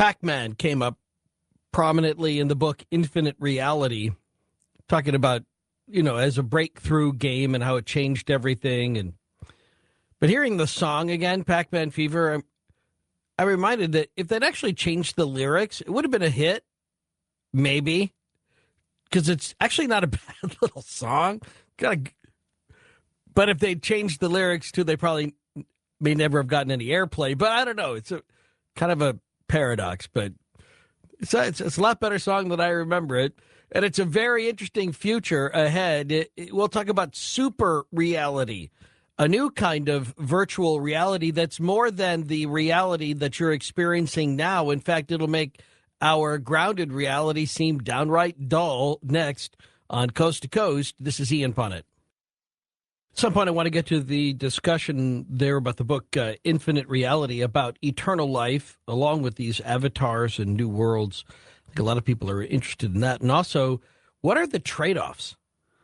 Pac-Man came up prominently in the book Infinite Reality, talking about, as a breakthrough game and how it changed everything. But hearing the song again, Pac-Man Fever, I'm reminded that if they'd actually changed the lyrics, it would have been a hit, maybe, because it's actually not a bad little song. But if they'd changed the lyrics too, they probably may never have gotten any airplay. But I don't know. It's a kind of a paradox, but it's a lot better song than I remember it. And it's a very interesting future ahead. We'll talk about super reality, a new kind of virtual reality that's more than the reality that you're experiencing now. In fact, it'll make our grounded reality seem downright dull. Next on Coast to Coast, this is Ian Punnett. At some point, I want to get to the discussion there about the book Infinite Reality, about eternal life, along with these avatars and new worlds. I think a lot of people are interested in that. And also, what are the trade-offs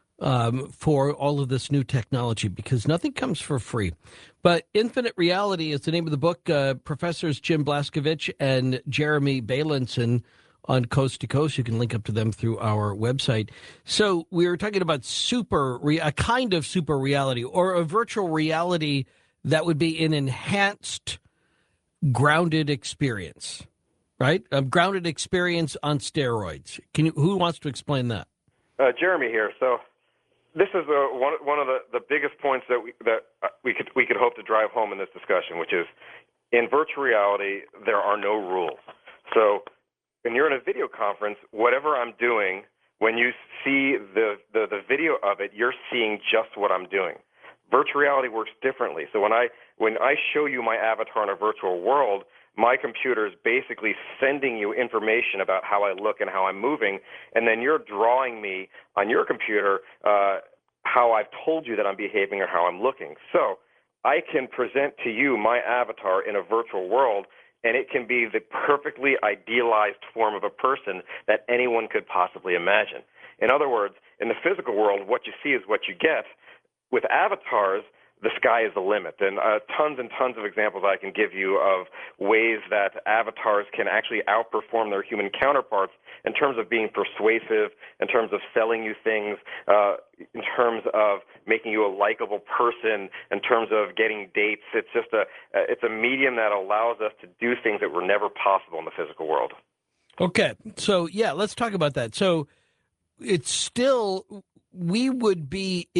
for all of this new technology? Because nothing comes for free. But Infinite Reality is the name of the book. Professors Jim Blaskovich and Jeremy Bailenson on Coast to Coast. You can link up to them through our website. So we were talking about a kind of super reality, or a virtual reality that would be an enhanced grounded experience, right? A grounded experience on steroids. Who wants to explain that? Jeremy here. So this is one of the biggest points that we could hope to drive home in this discussion, which is in virtual reality there are no rules. So when you're in a video conference, whatever I'm doing, when you see the video of it, you're seeing just what I'm doing. Virtual reality works differently. So when I show you my avatar in a virtual world, my computer is basically sending you information about how I look and how I'm moving, and then you're drawing me on your computer how I've told you that I'm behaving or how I'm looking. So I can present to you my avatar in a virtual world, and it can be the perfectly idealized form of a person that anyone could possibly imagine. In other words, in the physical world, what you see is what you get. With avatars, the sky is the limit. And tons and tons of examples I can give you of ways that avatars can actually outperform their human counterparts in terms of being persuasive, in terms of selling you things, in terms of making you a likable person, in terms of getting dates. It's just it's a medium that allows us to do things that were never possible in the physical world. Okay. So, yeah, let's talk about that. So it's still... where would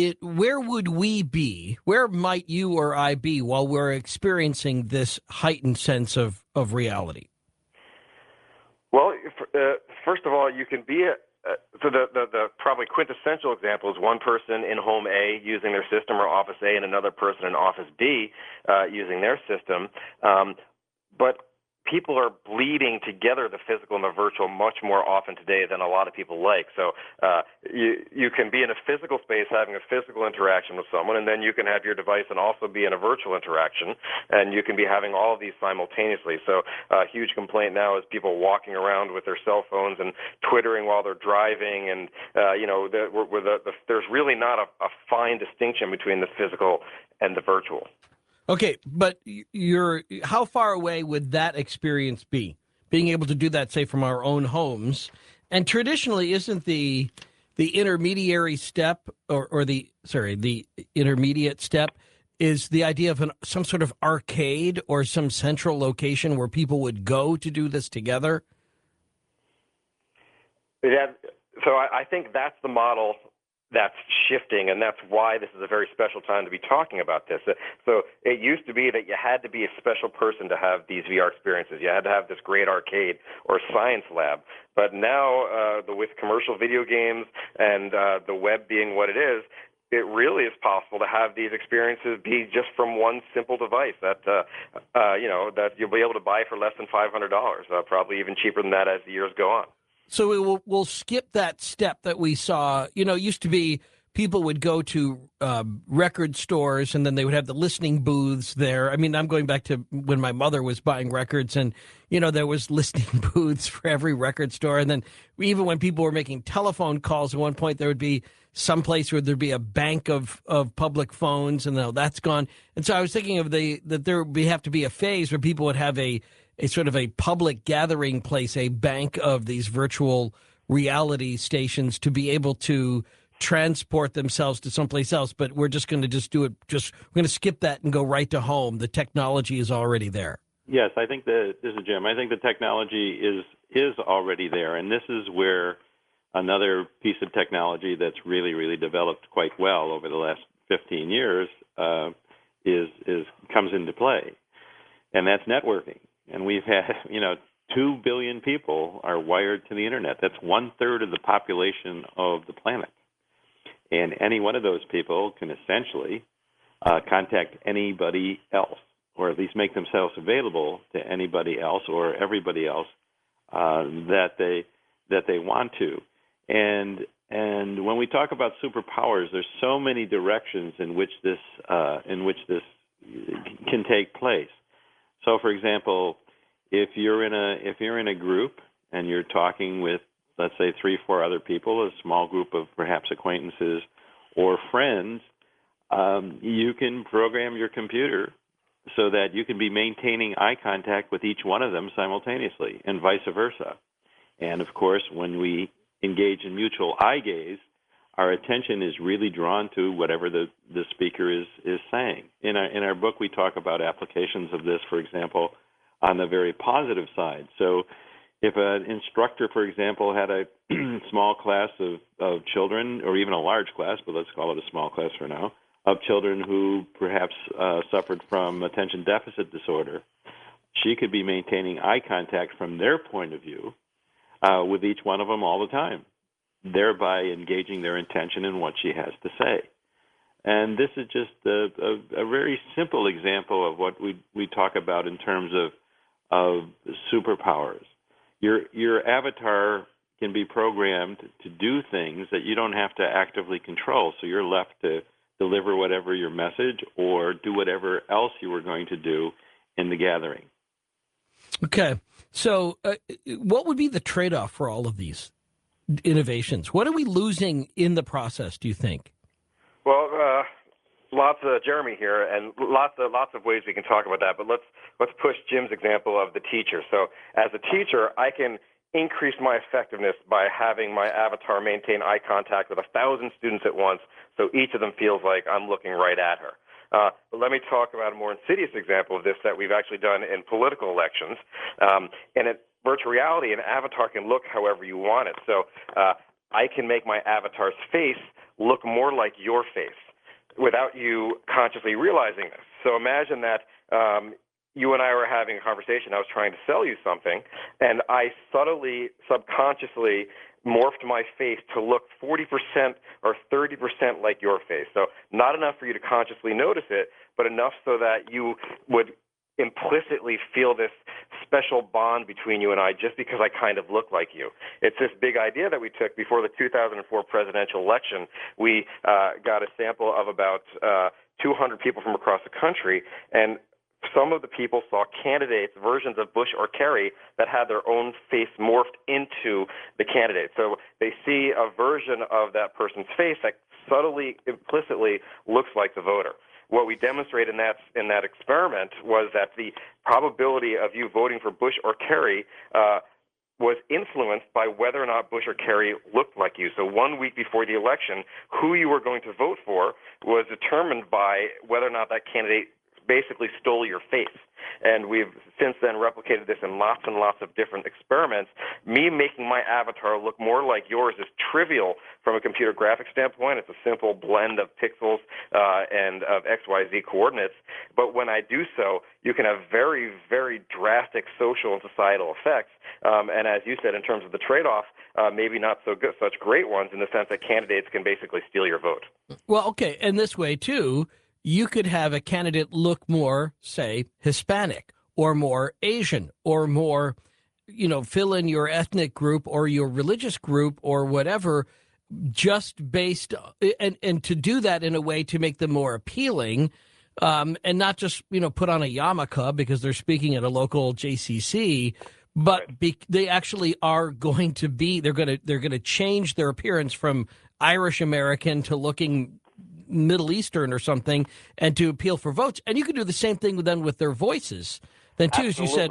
we be? Where might you or I be while we're experiencing this heightened sense of reality? Well, first of all, you can be so the probably quintessential example is one person in home A using their system or office A and another person in office B using their system. But people are bleeding together, the physical and the virtual, much more often today than a lot of people like. So you can be in a physical space having a physical interaction with someone, and then you can have your device and also be in a virtual interaction, and you can be having all of these simultaneously. So a huge complaint now is people walking around with their cell phones and twittering while they're driving, and there's really not a fine distinction between the physical and the virtual. Okay, but how far away would that experience be? Being able to do that, say, from our own homes, and traditionally, isn't the intermediary step or the intermediate step is the idea of some sort of arcade or some central location where people would go to do this together? Yeah, so I think that's the model that's shifting, and that's why this is a very special time to be talking about this. So it used to be that you had to be a special person to have these VR experiences. You had to have this great arcade or science lab. But now, with commercial video games and the web being what it is really is possible to have these experiences be just from one simple device that that you'll be able to buy for less than $500, probably even cheaper than that as the years go on. So we'll skip that step that we saw. It used to be people would go to record stores and then they would have the listening booths there. I mean, I'm going back to when my mother was buying records and, there was listening booths for every record store. And then even when people were making telephone calls at one point, there would be some place where there'd be a bank of public phones, and now that's gone. And so I was thinking of that there would have to be a phase where people would have a a sort of a public gathering place, a bank of these virtual reality stations to be able to transport themselves to someplace else. But we're just going to do it. We're going to skip that and go right to home. The technology is already there. Yes, I think this is Jim. I think the technology is already there, and this is where another piece of technology that's really, really developed quite well over the last 15 years comes into play, and that's networking. And we've had, 2 billion people are wired to the internet. That's 1/3 of the population of the planet, and any one of those people can essentially contact anybody else, or at least make themselves available to anybody else or everybody else that they want to. And when we talk about superpowers, there's so many directions in which this can take place. So, for example, if you're in a group and you're talking with, let's say, 3-4 other people, a small group of perhaps acquaintances or friends, you can program your computer so that you can be maintaining eye contact with each one of them simultaneously, and vice versa. And of course, when we engage in mutual eye gaze, our attention is really drawn to whatever the speaker is saying. In our book, we talk about applications of this, for example, on the very positive side. So if an instructor, for example, had a small class of children, or even a large class, but let's call it a small class for now, of children who perhaps suffered from attention deficit disorder, she could be maintaining eye contact from their point of view with each one of them all the time, thereby engaging their attention in what she has to say. And this is just a very simple example of what we talk about in terms of superpowers. Your avatar can be programmed to do things that you don't have to actively control, so you're left to deliver whatever your message or do whatever else you were going to do in the gathering. Okay. So what would be the trade-off for all of these innovations? What are we losing in the process, do you think? Well, lots of Jeremy here, and lots of ways we can talk about that. But let's push Jim's example of the teacher. So as a teacher, I can increase my effectiveness by having my avatar maintain eye contact with 1,000 students at once, so each of them feels like I'm looking right at her. But let me talk about a more insidious example of this that we've actually done in political elections. And in virtual reality, an avatar can look however you want it. So I can make my avatar's face look more like your face without you consciously realizing this. So imagine that you and I were having a conversation. I was trying to sell you something, and I subtly, subconsciously morphed my face to look 40% or 30% like your face. So not enough for you to consciously notice it, but enough so that you would implicitly feel this special bond between you and I just because I kind of look like you. It's this big idea that we took before the 2004 presidential election. We got a sample of about 200 people from across the country, and some of the people saw candidates, versions of Bush or Kerry, that had their own face morphed into the candidate. So they see a version of that person's face that subtly, implicitly looks like the voter. What we demonstrated in that experiment was that the probability of you voting for Bush or Kerry was influenced by whether or not Bush or Kerry looked like you. So 1 week before the election, who you were going to vote for was determined by whether or not that candidate basically stole your face. And we've since then replicated this in lots and lots of different experiments. Me making my avatar look more like yours is trivial from a computer graphics standpoint. It's a simple blend of pixels and of XYZ coordinates. But when I do so, you can have very, very drastic social and societal effects. And as you said, in terms of the trade-off, maybe not so good, such great ones in the sense that candidates can basically steal your vote. Well, okay. And this way, too, you could have a candidate look more, say, Hispanic or more Asian or more, fill in your ethnic group or your religious group or whatever, just based and to do that in a way to make them more appealing and not just, put on a yarmulke because they're speaking at a local JCC, but they actually are going to be, they're going to change their appearance from Irish American to looking Middle Eastern or something, and to appeal for votes. And you can do the same thing then with their voices. Then too, Absolutely. as you said, but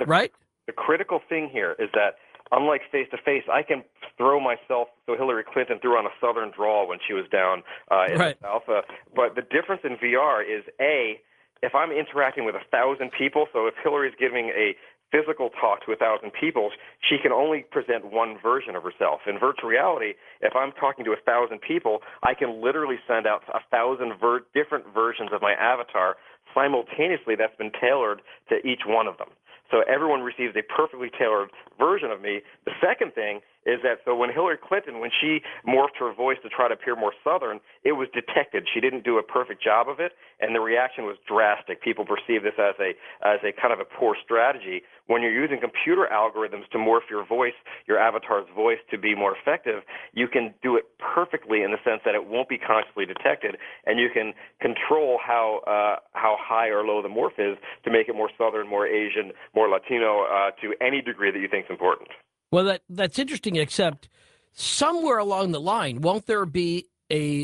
right? The critical thing here is that, unlike face-to-face, I can throw myself, so Hillary Clinton threw on a Southern drawl when she was down in the South. But the difference in VR is, if I'm interacting with 1,000 people, so if Hillary's giving a physical talk to 1,000 people, she can only present one version of herself. In virtual reality, if I'm talking to 1,000 people, I can literally send out 1,000 different versions of my avatar simultaneously that's been tailored to each one of them. So everyone receives a perfectly tailored version of me. The second thing is that, so when Hillary Clinton, when she morphed her voice to try to appear more Southern, it was detected. She didn't do a perfect job of it, and the reaction was drastic. People perceive this as a kind of a poor strategy. When you're using computer algorithms to morph your voice, your avatar's voice, to be more effective, you can do it perfectly in the sense that it won't be consciously detected, and you can control how high or low the morph is to make it more Southern, more Asian, more Latino, to any degree that you think is important. Well, that's interesting, except somewhere along the line, won't there be a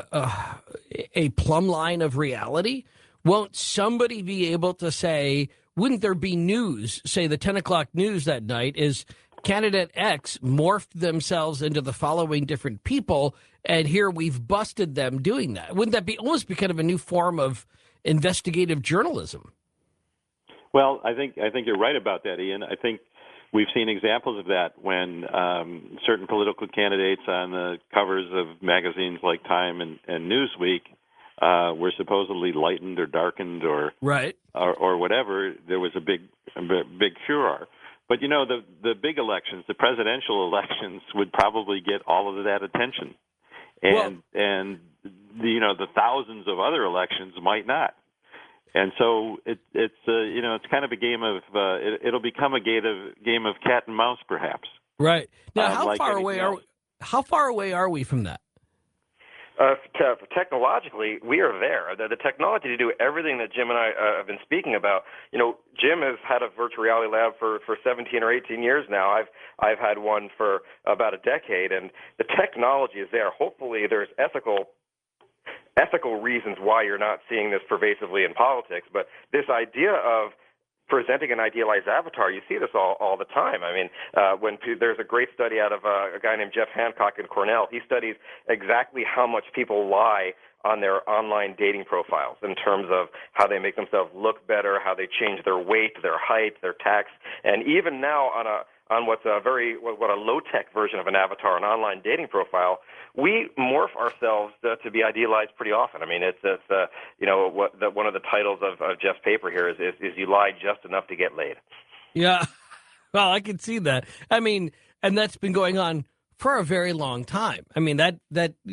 plumb line of reality? Won't somebody be able to say, wouldn't there be news, say the 10 o'clock news that night is candidate X morphed themselves into the following different people, and here we've busted them doing that? Wouldn't that be almost be kind of a new form of investigative journalism? Well, I think you're right about that, Ian. I think we've seen examples of that when certain political candidates on the covers of magazines like Time and Newsweek were supposedly lightened or darkened or whatever. There was a big furor. But the big elections, the presidential elections, would probably get all of that attention, and the thousands of other elections might not. And so it's kind of a game of it'll become a game of cat and mouse, perhaps. Right. Now, how like far away are we from that? Technologically, we are there. The technology to do everything that Jim and I have been speaking about. Jim has had a virtual reality lab for 17 or 18 years now. I've had one for about a decade, and the technology is there. Hopefully, there's ethical reasons why you're not seeing this pervasively in politics, but this idea of presenting an idealized avatar, you see this all the time. I mean, there's a great study out of a guy named Jeff Hancock in Cornell. He studies exactly how much people lie on their online dating profiles in terms of how they make themselves look better, how they change their weight, their height, their tax, and even now on what's a low-tech version of an avatar, an online dating profile, we morph ourselves to be idealized pretty often. I mean, one of the titles of Jeff's paper here is you lie just enough to get laid. Yeah, well, I can see that. I mean, and that's been going on for a very long time. I mean, that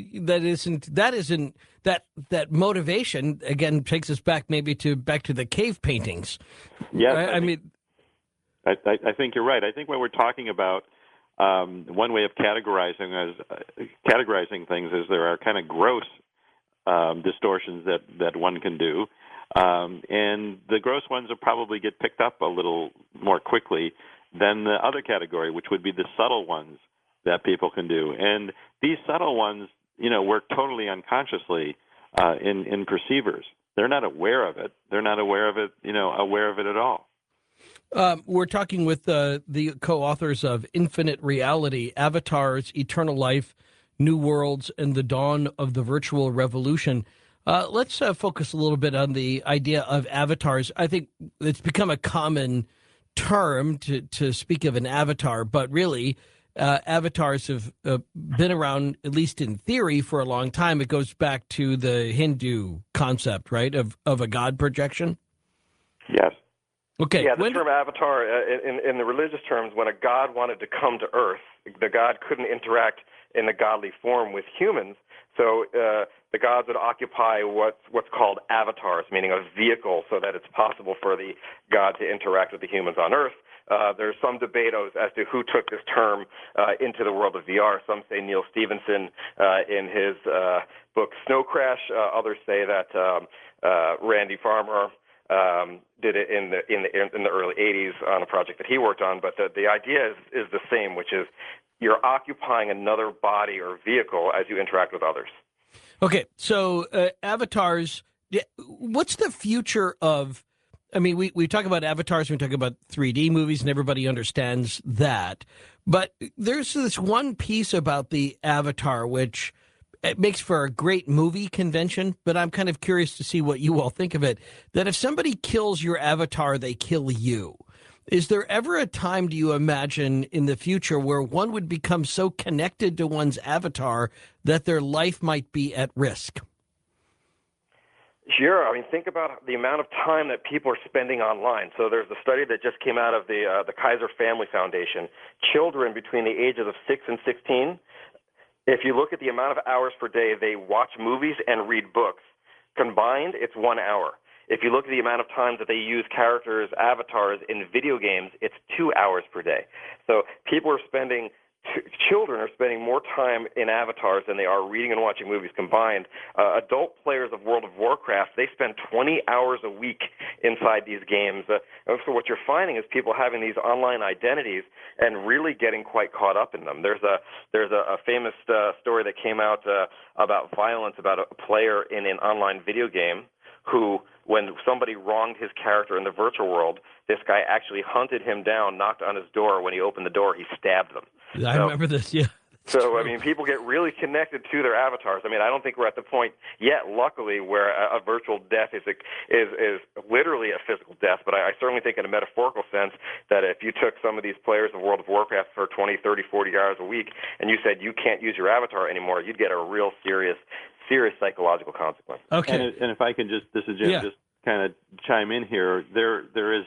motivation again takes us back maybe to the cave paintings. Yes, right? I mean. I think you're right. I think what we're talking about, one way of categorizing things is there are kind of gross distortions that one can do, and the gross ones will probably get picked up a little more quickly than the other category, which would be the subtle ones that people can do. And these subtle ones, work totally unconsciously in perceivers. They're not aware of it. They're not aware of it at all. We're talking with the co-authors of Infinite Reality, Avatars, Eternal Life, New Worlds, and the Dawn of the Virtual Revolution. Let's focus a little bit on the idea of avatars. I think it's become a common term to speak of an avatar, but really avatars have been around, at least in theory, for a long time. It goes back to the Hindu concept, right, of a god projection? Yes. Okay. Yeah, the term avatar, in the religious terms, when a god wanted to come to Earth, the god couldn't interact in a godly form with humans, so the gods would occupy what's called avatars, meaning a vehicle, so that it's possible for the god to interact with the humans on Earth. There's some debate as to who took this term into the world of VR. Some say Neil Stephenson in his book Snow Crash. Others say that Randy Farmer did it in the early 80s on a project that he worked on. But the idea is the same, which is you're occupying another body or vehicle as you interact with others. Okay, so avatars, what's the future of I mean, we talk about avatars, we talk about 3D movies, and everybody understands that. But there's this one piece about the avatar which it makes for a great movie convention, but I'm kind of curious to see what you all think of it, that if somebody kills your avatar, they kill you. Is there ever a time, do you imagine, in the future where one would become so connected to one's avatar that their life might be at risk? Sure. I mean, think about the amount of time that people are spending online. So there's a study that just came out of the Kaiser Family Foundation. Children between the ages of 6 and 16, if you look at the amount of hours per day they watch movies and read books, combined, it's 1 hour. If you look at the amount of time that they use characters, avatars in video games, it's 2 hours per day. So children are spending more time in avatars than they are reading and watching movies combined. Adult players of World of Warcraft, they spend 20 hours a week inside these games. So what you're finding is people having these online identities and really getting quite caught up in them. There's a famous story that came out about violence about a player in an online video game who, when somebody wronged his character in the virtual world, this guy actually hunted him down, knocked on his door. When he opened the door, he stabbed them. I remember this, yeah. So, I mean, people get really connected to their avatars. I mean, I don't think we're at the point yet, luckily, where a virtual death is literally a physical death, but I certainly think in a metaphorical sense that if you took some of these players of World of Warcraft for 20, 30, 40 hours a week and you said you can't use your avatar anymore, you'd get a real serious psychological consequence. Okay. And if I can this is Jim, just kind of chime in here. There is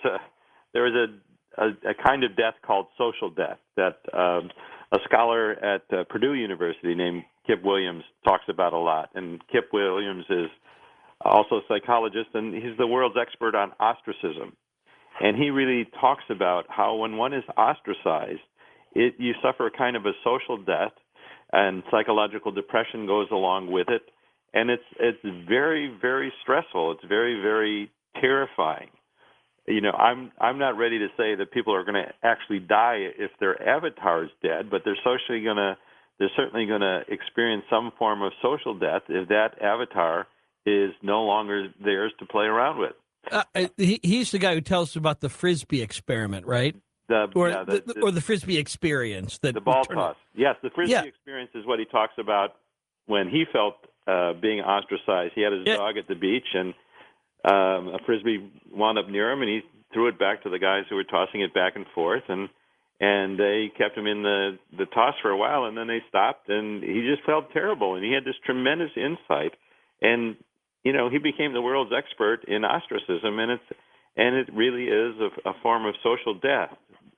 a kind of death called social death that a scholar at Purdue University named Kip Williams talks about a lot. And Kip Williams is also a psychologist, and he's the world's expert on ostracism. And he really talks about how when one is ostracized, you suffer a kind of a social death, and psychological depression goes along with it. And it's very, very stressful. It's very, very terrifying. You know, I'm not ready to say that people are going to actually die if their avatar is dead, but they're certainly going to experience some form of social death if that avatar is no longer theirs to play around with. He's the guy who tells us about the Frisbee experiment, right? Or the Frisbee experience. The ball toss. Yes, the Frisbee experience is what he talks about when he felt being ostracized. He had his dog at the beach, and a Frisbee wound up near him, and he threw it back to the guys who were tossing it back and forth, and they kept him in the toss for a while, and then they stopped, and he just felt terrible, and he had this tremendous insight, and you know, he became the world's expert in ostracism, and it really is a form of social death.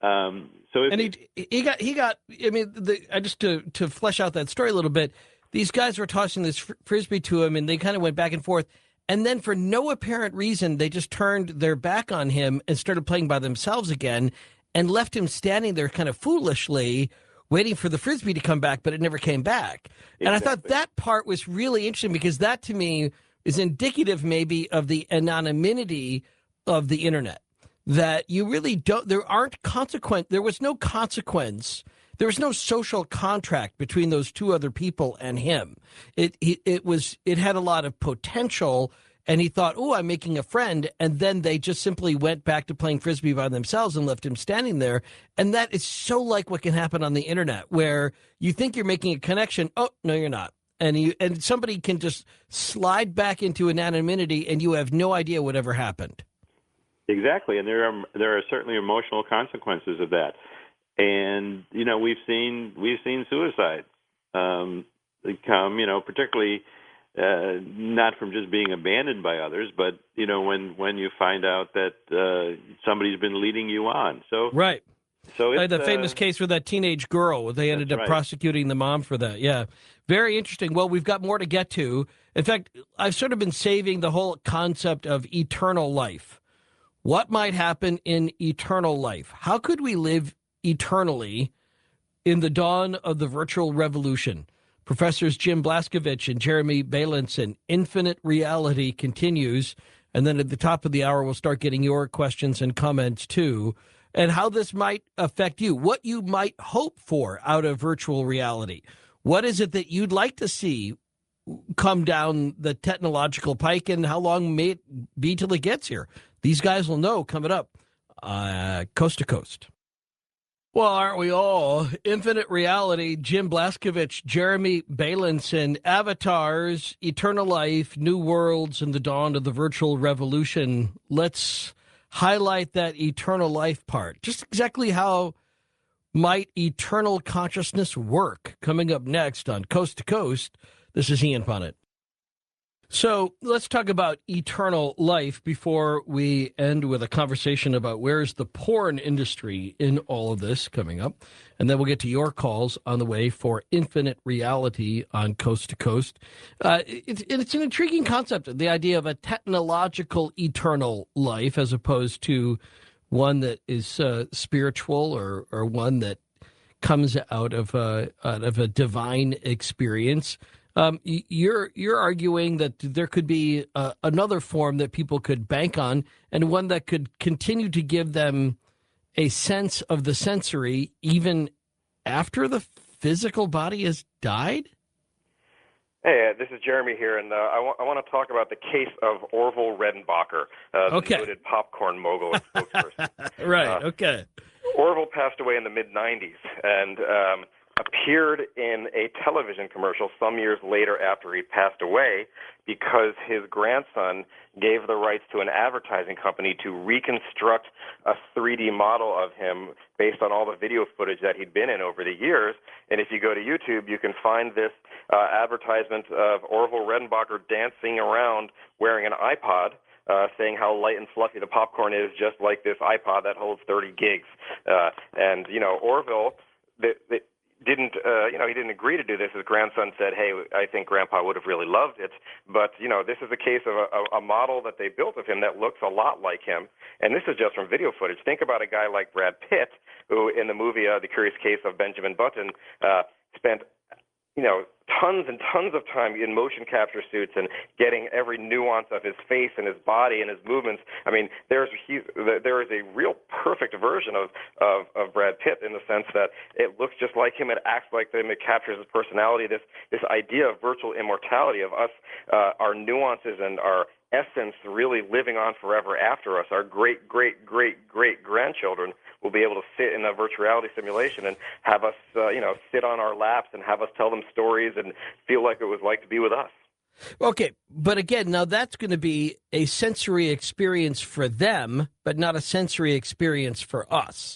He got. I mean, just to flesh out that story a little bit, these guys were tossing this Frisbee to him, and they kind of went back and forth. And then for no apparent reason, they just turned their back on him and started playing by themselves again and left him standing there kind of foolishly waiting for the Frisbee to come back, but it never came back. Exactly. And I thought that part was really interesting because that to me is indicative maybe of the anonymity of the internet, that you really don't, there was no consequence. There was no social contract between those two other people and him. It had a lot of potential, and he thought, "Oh, I'm making a friend," and then they just simply went back to playing Frisbee by themselves and left him standing there. And that is so like what can happen on the internet, where you think you're making a connection. Oh, no, you're not. And somebody can just slide back into anonymity, and you have no idea whatever happened. Exactly, and there are certainly emotional consequences of that. And you know, we've seen suicides come, you know, particularly not from just being abandoned by others, but you know, when you find out that somebody's been leading you on. So right. So it's the famous case with that teenage girl, they ended up prosecuting the mom for that. Yeah, very interesting. Well, we've got more to get to. In fact, I've sort of been saving the whole concept of eternal life. What might happen in eternal life? How could we live eternally in the dawn of the virtual revolution? Professors Jim Blaskovich and Jeremy Bailenson, Infinite Reality continues. And then at the top of the hour, we'll start getting your questions and comments too, and how this might affect you, what you might hope for out of virtual reality. What is it that you'd like to see come down the technological pike, and how long may it be till it gets here? These guys will know coming up, Coast to Coast. Well, aren't we all? Infinite Reality, Jim Blaskovich, Jeremy Bailenson, Avatars, Eternal Life, New Worlds, and the Dawn of the Virtual Revolution. Let's highlight that eternal life part. Just exactly how might eternal consciousness work? Coming up next on Coast to Coast, this is Ian Punnett. So let's talk about eternal life before we end with a conversation about where's the porn industry in all of this coming up. And then we'll get to your calls on the way for Infinite Reality on Coast to Coast. It's an intriguing concept, the idea of a technological eternal life as opposed to one that is spiritual or one that comes out of a divine experience. You're arguing that there could be another form that people could bank on, and one that could continue to give them a sense of the sensory even after the physical body has died? Hey, this is Jeremy here, and I want to talk about the case of Orville Redenbacher, the noted popcorn mogul and spokesperson. Right, okay. Orville passed away in the mid-'90s, and appeared in a television commercial some years later after he passed away because his grandson gave the rights to an advertising company to reconstruct a 3D model of him based on all the video footage that he'd been in over the years. And if you go to YouTube, you can find this advertisement of Orville Redenbacher dancing around wearing an iPod, saying how light and fluffy the popcorn is, just like this iPod that holds 30 gigs. And, Orville... he didn't agree to do this. His grandson said, hey, I think Grandpa would have really loved it. But, this is a case of a model that they built of him that looks a lot like him. And this is just from video footage. Think about a guy like Brad Pitt, who in the movie The Curious Case of Benjamin Button spent tons and tons of time in motion capture suits and getting every nuance of his face and his body and his movements. I mean, there is a real perfect version of Brad Pitt in the sense that it looks just like him, it acts like him, it captures his personality. This idea of virtual immortality of us, our nuances and our essence really living on forever after us. Our great, great, great, great grandchildren will be able to sit in a virtual reality simulation and have us, sit on our laps and have us tell them stories and feel like it was like to be with us. Okay, but again, now that's going to be a sensory experience for them, but not a sensory experience for us.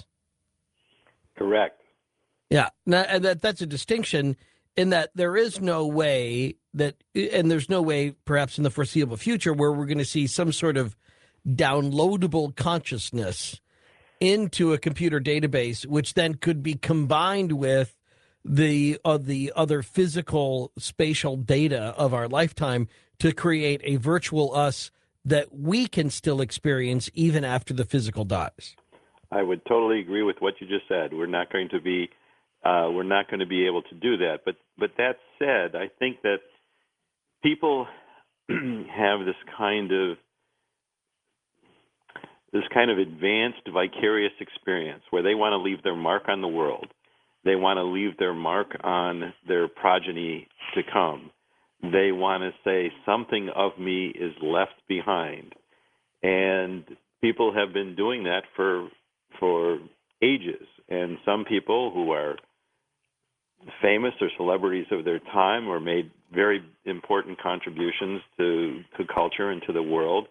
Correct. Yeah, now, and that's a distinction in that there is no way and there's no way perhaps in the foreseeable future where we're going to see some sort of downloadable consciousness into a computer database, which then could be combined with the other physical spatial data of our lifetime to create a virtual us that we can still experience even after the physical dies. I would totally agree with what you just said. We're not going to be able to do that. But that said, I think that people have this kind of advanced vicarious experience where they want to leave their mark on the world. They want to leave their mark on their progeny to come. They want to say something of me is left behind. And people have been doing that for ages. And some people who are famous or celebrities of their time or made very important contributions to culture and to the world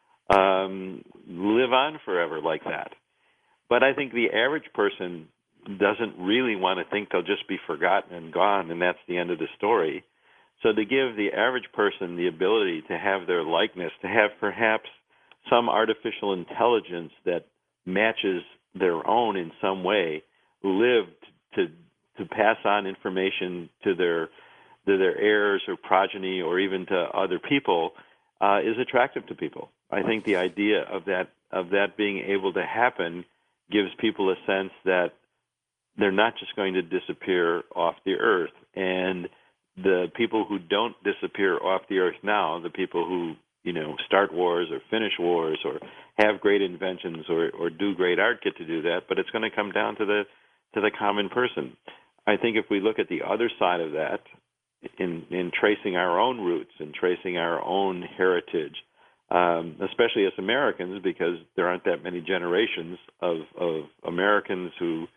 live on forever like that. But I think the average person doesn't really want to think they'll just be forgotten and gone, and that's the end of the story. So to give the average person the ability to have their likeness, to have perhaps some artificial intelligence that matches their own in some way, lived to pass on information to their heirs or progeny or even to other people, is attractive to people. I think the idea of that being able to happen gives people a sense that they're not just going to disappear off the earth. And the people who don't disappear off the earth now, the people who start wars or finish wars or have great inventions or do great art, get to do that. But it's going to come down to the common person. I think if we look at the other side of that, in tracing our own roots and tracing our own heritage, especially as Americans, because there aren't that many generations of Americans who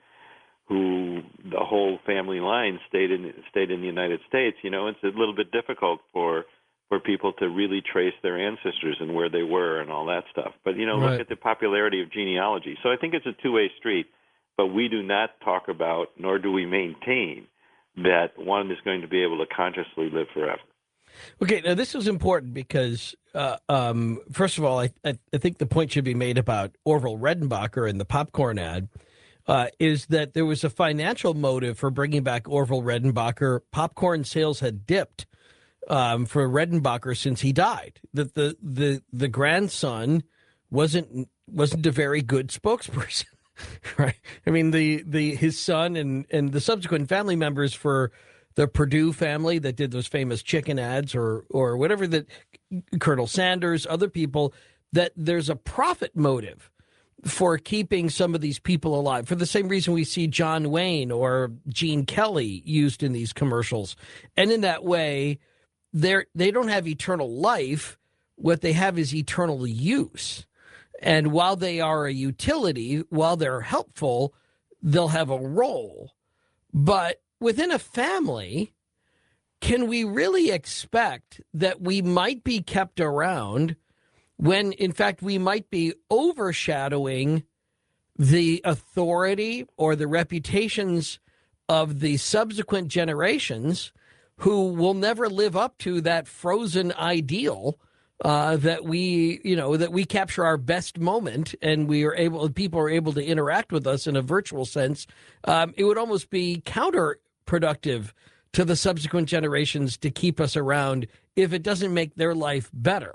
the whole family line stayed in the United States. It's a little bit difficult for people to really trace their ancestors and where they were and all that stuff. But Right. Look at the popularity of genealogy. So I think it's a two-way street. But we do not talk about, nor do we maintain, that one is going to be able to consciously live forever. Okay, now this is important because, first of all, I think the point should be made about Orville Redenbacher in the popcorn ad. Is that there was a financial motive for bringing back Orville Redenbacher. Popcorn sales had dipped for Redenbacher since he died. That the grandson wasn't a very good spokesperson, right? I mean, his son and the subsequent family members for the Purdue family that did those famous chicken ads or whatever, that Colonel Sanders, other people, that there's a profit motive for keeping some of these people alive, for the same reason we see John Wayne or Gene Kelly used in these commercials. And in that way, they don't have eternal life. What they have is eternal use. And while they are a utility, while they're helpful, they'll have a role. But within a family, can we really expect that we might be kept around when, in fact, we might be overshadowing the authority or the reputations of the subsequent generations who will never live up to that frozen ideal that we capture our best moment and people are able to interact with us in a virtual sense? It would almost be counterproductive to the subsequent generations to keep us around if it doesn't make their life better.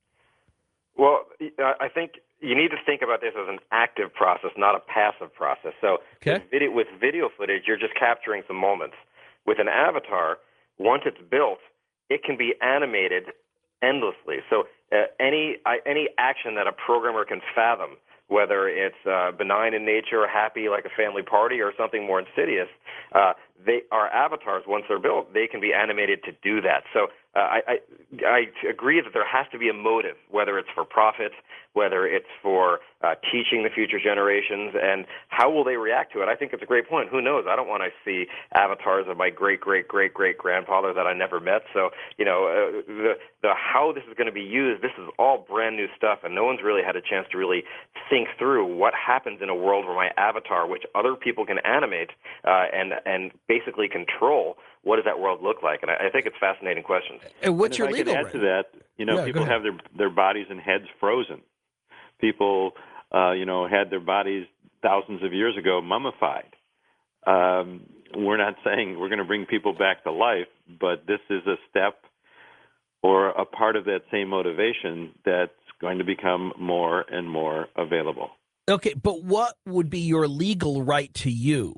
Well, I think you need to think about this as an active process, not a passive process. So Okay. with video footage, you're just capturing some moments. With an avatar, once it's built, it can be animated endlessly. So any action that a programmer can fathom, whether it's benign in nature or happy like a family party or something more insidious, our avatars, once they're built, they can be animated to do that. So I agree that there has to be a motive, whether it's for profit, whether it's for teaching the future generations, and how will they react to it? I think it's a great point. Who knows? I don't want to see avatars of my great-great-great-great-grandfather that I never met. So, the how this is going to be used, this is all brand new stuff, and no one's really had a chance to really think through what happens in a world where my avatar, which other people can animate and basically control, what does that world look like? And I think it's fascinating questions. And what's your I legal could add to that, Yeah, people have their bodies and heads frozen. People, had their bodies thousands of years ago mummified. We're not saying we're going to bring people back to life, but this is a step or a part of that same motivation that's going to become more and more available. Okay, but what would be your legal right to you?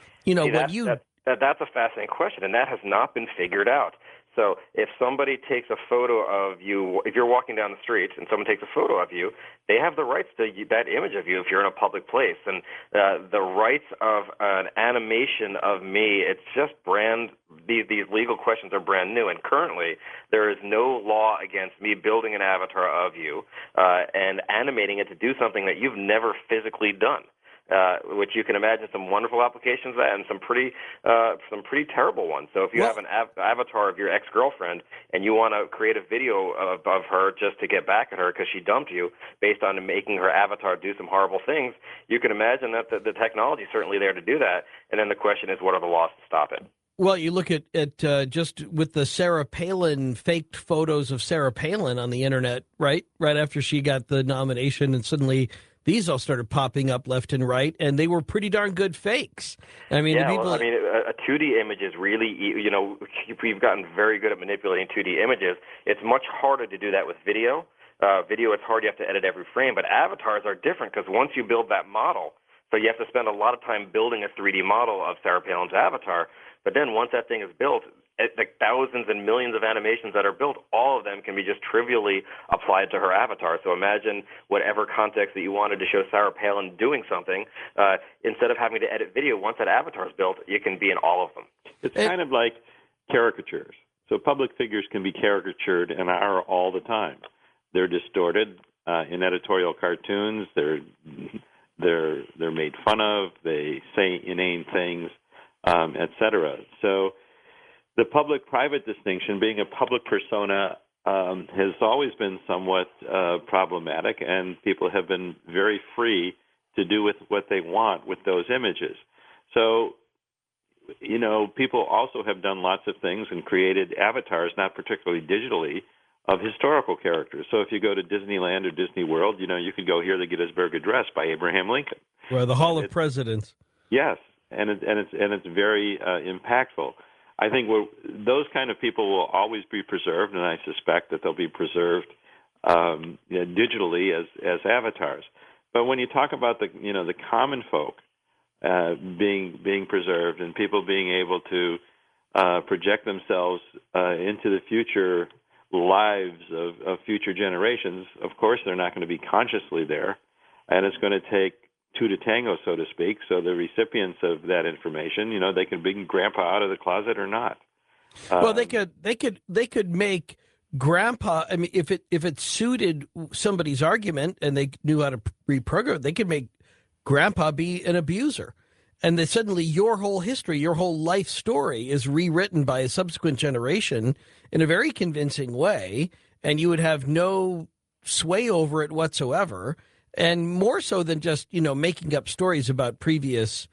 That's a fascinating question, and that has not been figured out. So if somebody takes a photo of you, if you're walking down the street and someone takes a photo of you, they have the rights to that image of you if you're in a public place. And the rights of an animation of me, it's just these legal questions are brand new. And currently, there is no law against me building an avatar of you and animating it to do something that you've never physically done. Which you can imagine some wonderful applications of that and some pretty terrible ones. So if you have an avatar of your ex-girlfriend and you want to create a video of her just to get back at her because she dumped you based on making her avatar do some horrible things, you can imagine that the technology is certainly there to do that. And then the question is, what are the laws to stop it? Well, you look at just with the Sarah Palin faked photos of Sarah Palin on the internet, right after she got the nomination, and suddenly these all started popping up left and right, and they were pretty darn good fakes. I mean, a 2D image is really, we've gotten very good at manipulating 2D images. It's much harder to do that with video. Video, it's hard. You have to edit every frame. But avatars are different because once you build that model, so you have to spend a lot of time building a 3D model of Sarah Palin's avatar. But then once that thing is built, the thousands and millions of animations that are built, all of them can be just trivially applied to her avatar. So imagine whatever context that you wanted to show Sarah Palin doing something, instead of having to edit video, once that avatar is built, you can be in all of them. It's kind of like caricatures. So public figures can be caricatured and are all the time. They're distorted in editorial cartoons. They're made fun of. They say inane things, etc. So the public-private distinction, being a public persona, has always been somewhat problematic, and people have been very free to do with what they want with those images. So, people also have done lots of things and created avatars, not particularly digitally, of historical characters. So if you go to Disneyland or Disney World, you could go hear the Gettysburg Address by Abraham Lincoln. Well, the Hall of Presidents. Yes, and it's very impactful. I think those kind of people will always be preserved, and I suspect that they'll be preserved digitally as avatars. But when you talk about the common folk being preserved and people being able to project themselves into the future lives of future generations, of course they're not going to be consciously there, and it's going to take two to tango, so to speak. So the recipients of that information, they can bring Grandpa out of the closet or not. Well, they could make Grandpa. I mean, if it suited somebody's argument and they knew how to reprogram, they could make Grandpa be an abuser, and then suddenly your whole history, your whole life story is rewritten by a subsequent generation in a very convincing way, and you would have no sway over it whatsoever. And more so than just, making up stories about previous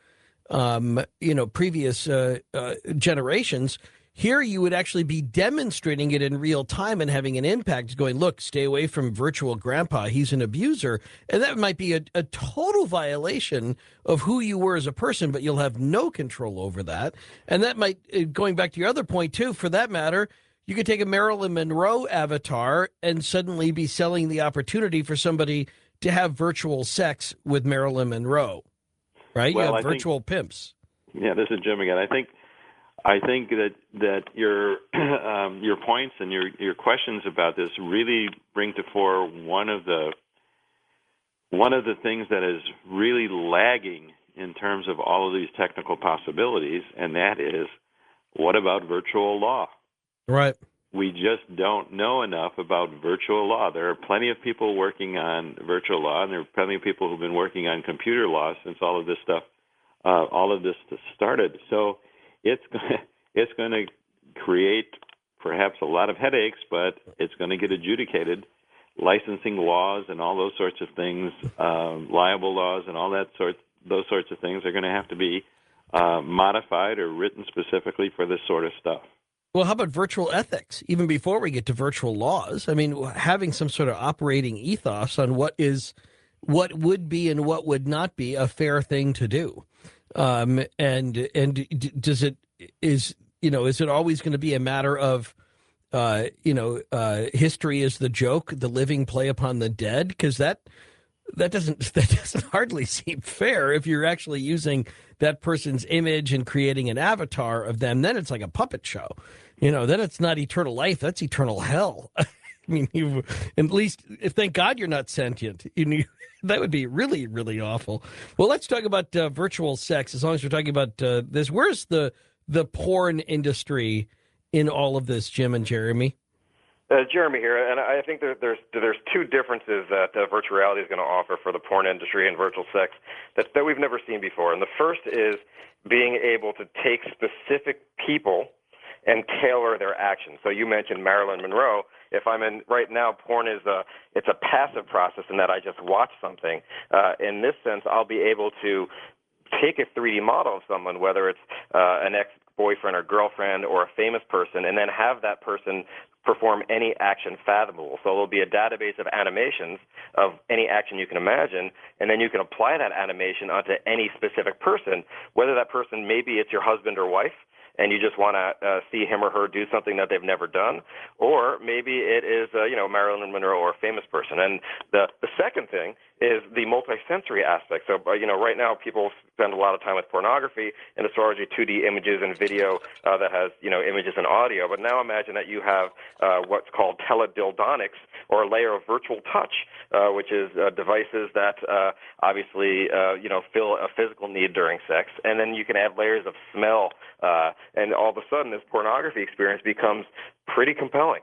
generations. Here you would actually be demonstrating it in real time and having an impact, going, look, stay away from virtual Grandpa. He's an abuser. And that might be a total violation of who you were as a person, but you'll have no control over that. And that might, going back to your other point, too, for that matter, you could take a Marilyn Monroe avatar and suddenly be selling the opportunity for somebody to have virtual sex with Marilyn Monroe, right? Well, you have virtual pimps. Yeah, this is Jim again. I think that your points and your questions about this really bring to fore one of the things that is really lagging in terms of all of these technical possibilities, and that is, what about virtual law? Right. We just don't know enough about virtual law. There are plenty of people working on virtual law, and there are plenty of people who've been working on computer law since all of this started. So it's going to create perhaps a lot of headaches, but it's going to get adjudicated. Licensing laws and all those sorts of things, liable laws and all those sorts of things are going to have to be modified or written specifically for this sort of stuff. Well, how about virtual ethics? Even before we get to virtual laws, I mean, having some sort of operating ethos on what would be and what would not be a fair thing to do, and is it always going to be a matter of, history is the joke, the living play upon the dead? Because that doesn't hardly seem fair. If you're actually using that person's image and creating an avatar of them, then it's like a puppet show. Then it's not eternal life. That's eternal hell. I mean, at least, thank God you're not sentient. That would be really, really awful. Well, let's talk about virtual sex. As long as we're talking about this, where's the porn industry in all of this, Jim and Jeremy? Jeremy here, and I think there's two differences that virtual reality is going to offer for the porn industry and virtual sex that we've never seen before. And the first is being able to take specific people and tailor their actions. So you mentioned Marilyn Monroe. If I'm in right now, porn is it's a passive process in that I just watch something. In this sense, I'll be able to take a 3D model of someone, whether it's an ex-boyfriend or girlfriend or a famous person, and then have that person perform any action fathomable. So there'll be a database of animations of any action you can imagine, and then you can apply that animation onto any specific person, whether that person, maybe it's your husband or wife, and you just want to see him or her do something that they've never done, or maybe it is Marilyn Monroe or a famous person. And the second thing is the multisensory aspect. So right now people spend a lot of time with pornography, and it's largely 2D images and video that has images and audio. But now imagine that you have what's called teledildonics, or a layer of virtual touch, which is devices that obviously fill a physical need during sex, and then you can add layers of smell. And all of a sudden, this pornography experience becomes pretty compelling.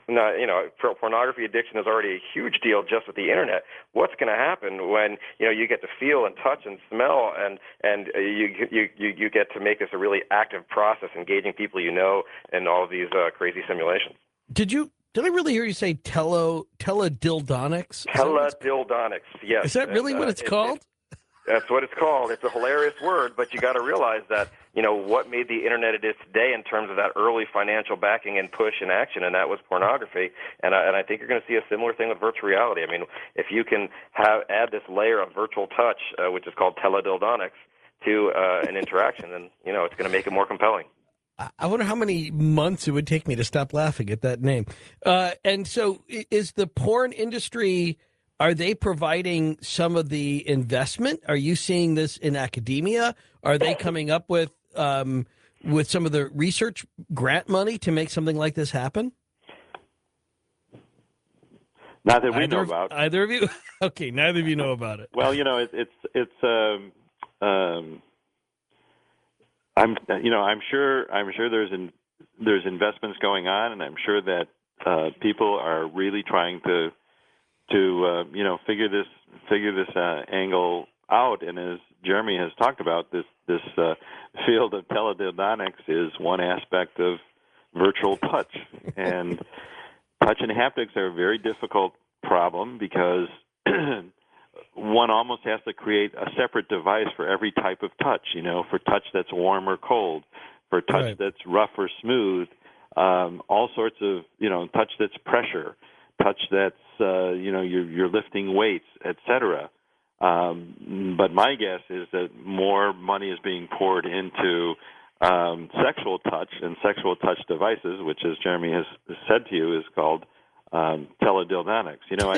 Now, pornography addiction is already a huge deal just with the internet. What's going to happen when you get to feel and touch and smell, and you get to make this a really active process, engaging people in all of these crazy simulations. Did I really hear you say teledildonics? Teledildonics, yes. Is that really what it's called? That's what it's called. It's a hilarious word, but you got to realize that what made the internet it is today in terms of that early financial backing and push and action, and that was pornography. And I think you're going to see a similar thing with virtual reality. I mean, if you can add this layer of virtual touch, which is called teledildonics, to an interaction, then it's going to make it more compelling. I wonder how many months it would take me to stop laughing at that name. And so, is the porn industry? Are they providing some of the investment? Are you seeing this in academia? Are they coming up with some of the research grant money to make something like this happen? Not that we know about. Either of you? Okay, neither of you know about it. Well, I'm sure there's investments going on, and I'm sure that people are really trying to figure this angle out. And as Jeremy has talked about, this field of teledildonics is one aspect of virtual touch, and touch and haptics are a very difficult problem because one almost has to create a separate device for every type of touch, for touch that's warm or cold, for touch Right. that's rough or smooth, all sorts of, touch that's pressure, touch that's, you're lifting weights, etc. But my guess is that more money is being poured into sexual touch and sexual touch devices, which, as Jeremy has said to you, is called teledildonics.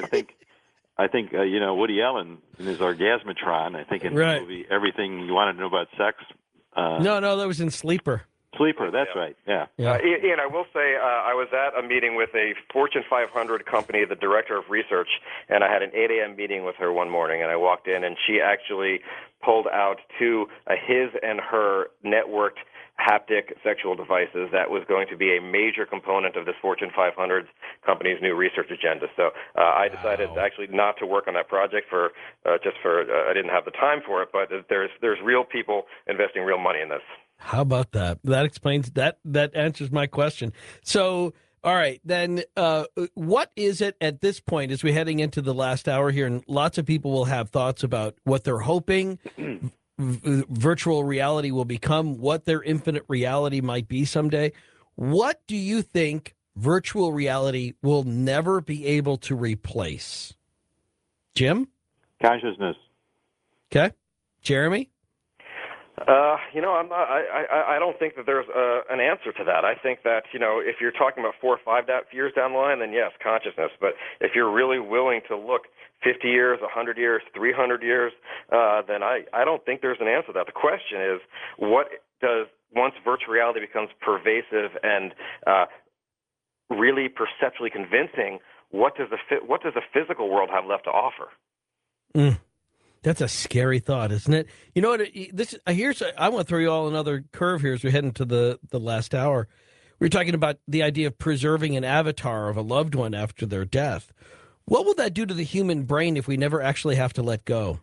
I think Woody Allen in his Orgasmatron, I think in Right. the movie Everything You Want to Know About Sex. No, that was in Sleeper. Sleeper, that's right, yeah. Ian, I will say I was at a meeting with a Fortune 500 company, the director of research, and I had an 8 a.m. meeting with her one morning, and I walked in, and she actually pulled out two his and her networked haptic sexual devices that was going to be a major component of this Fortune 500 company's new research agenda. So I decided actually not to work on that project I didn't have the time for it, but there's real people investing real money in this. How about that? That explains that. That answers my question. So, all right, then what is it at this point as we're heading into the last hour here, and lots of people will have thoughts about what they're hoping virtual reality will become, what their infinite reality might be someday. What do you think virtual reality will never be able to replace? Jim? Consciousness. Okay. Jeremy? I don't think that there's an answer to that. I think that, if you're talking about 4 or 5 years down the line, then yes, consciousness. But if you're really willing to look 50 years, 100 years, 300 years, then I don't think there's an answer to that. The question is, once virtual reality becomes pervasive and really perceptually convincing, what does the physical world have left to offer? That's a scary thought, isn't it? You know what? I want to throw you all another curve here as we head into the last hour. We're talking about the idea of preserving an avatar of a loved one after their death. What will that do to the human brain if we never actually have to let go?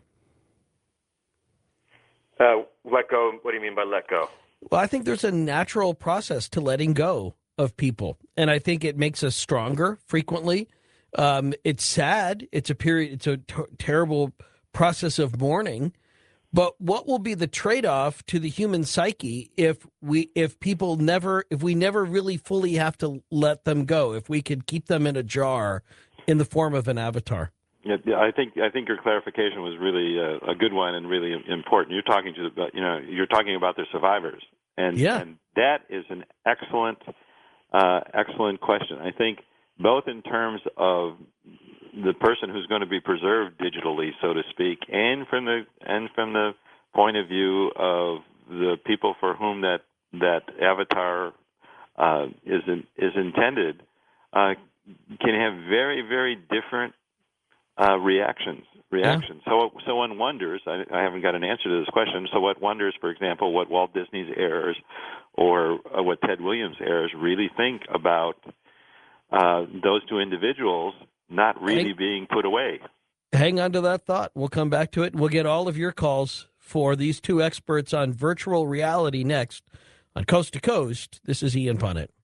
Let go? What do you mean by let go? Well, I think there's a natural process to letting go of people, and I think it makes us stronger frequently. It's sad. It's a terrible process of mourning, but what will be the trade-off to the human psyche if we never really fully have to let them go, if we could keep them in a jar in the form of an avatar? Yeah, I think your clarification was really a good one and really important. You're talking about the survivors, and that is an excellent question. I think both in terms of the person who's going to be preserved digitally, so to speak, and from the point of view of the people for whom that avatar is intended, can have very, very different reactions. Yeah. So one wonders. I haven't got an answer to this question. So what wonders, for example, what Walt Disney's heirs or what Ted Williams' heirs really think about those two individuals not really being put away. Hang on to that thought. We'll come back to it. We'll get all of your calls for these two experts on virtual reality next on Coast to Coast. This is Ian Punnett.